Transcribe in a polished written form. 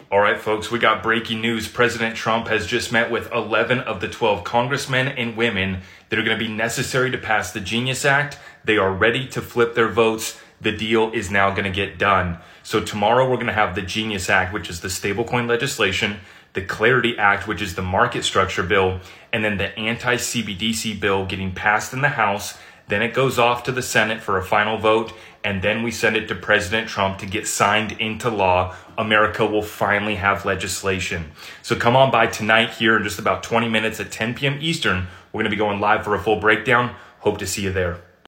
All right, folks, we got breaking news. President Trump has just met with 11 of the 12 congressmen and women that are going to be necessary to pass the Genius Act. They are ready to flip their votes. The deal is now going to get done. So tomorrow we're going to have the Genius Act, which is the stablecoin legislation, the Clarity Act, which is the market structure bill, and then the anti-CBDC bill getting passed in the House. Then it goes off to the Senate for a final vote, and then we send it to President Trump to get signed into law. America will finally have legislation. So come on by tonight here in just about 20 minutes at 10 p.m. Eastern. We're going to be going live for a full breakdown. Hope to see you there.